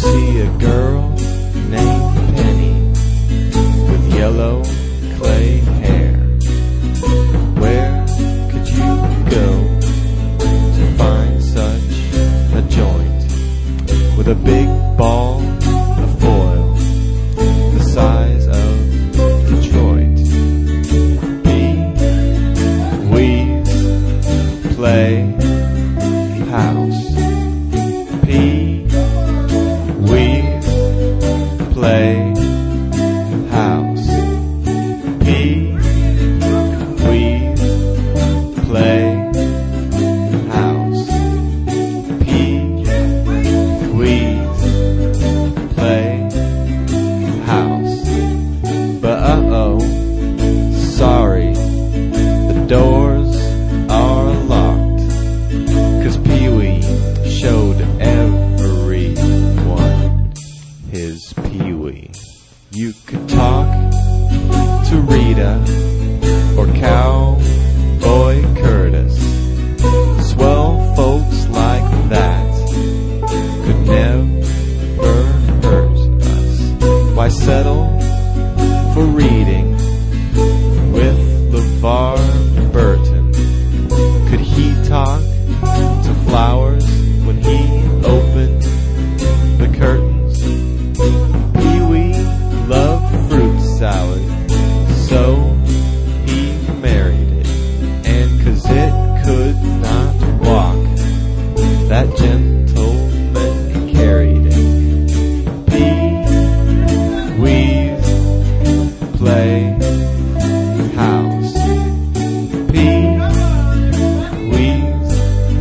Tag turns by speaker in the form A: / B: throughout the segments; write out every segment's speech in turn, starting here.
A: see a girl named Penny with yellow clay hair. Where could you go to find such a joint with a big ball of foil the size of Detroit? Pee-wee's Playhouse. Pee-wee's Playhouse. Pee-wee's Playhouse. Pee-wee's Playhouse. But uh-oh, sorry, the doors are locked, 'cause Pee-wee showed everyone his Pee-wee. You could talk to Rita or Cowboy Curtis. Swell folks like that could never hurt us. Why settle for reading with LeVar Burton? Could he talk to flowers when he opened the curtains? Pee-wee loved fruit salad, so he married it. And 'cause it could not walk, that gentleman carried it. Pee-wee's Playhouse. Pee-wee's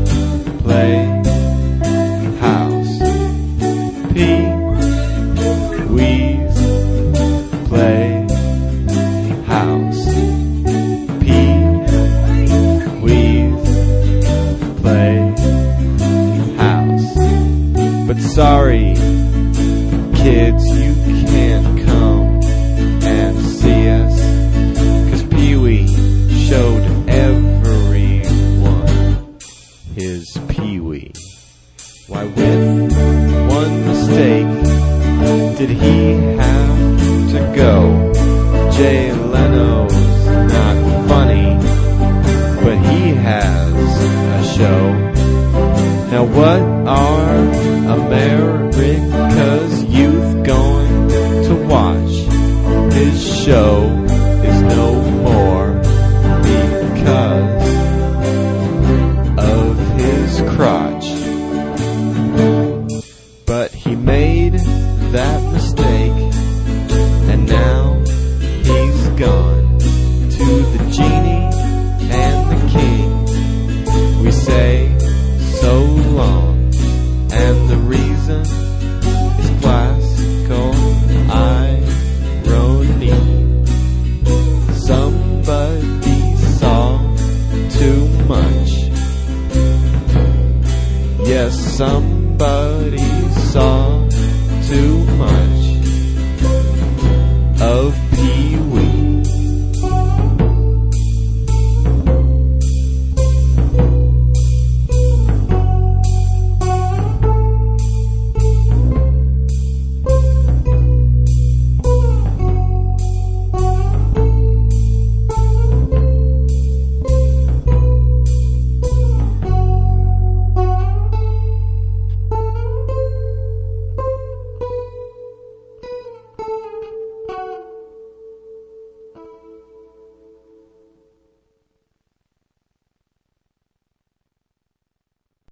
A: Playhouse. Pee-wee's Playhouse. Pee-wee's Playhouse. But sorry, kids, you can't come and see us, 'cause Pee-wee showed everyone his Pee-wee. Why, with one mistake did he have to go? Jay Leno's not funny, but he has a show. Now what are America's youth going to watch? His show is no more because of his crotch. But he made that mistake, and now he's gone to the genie and the king. We say so long, and the reason is classical irony. Somebody saw too much. Yes, somebody saw too much.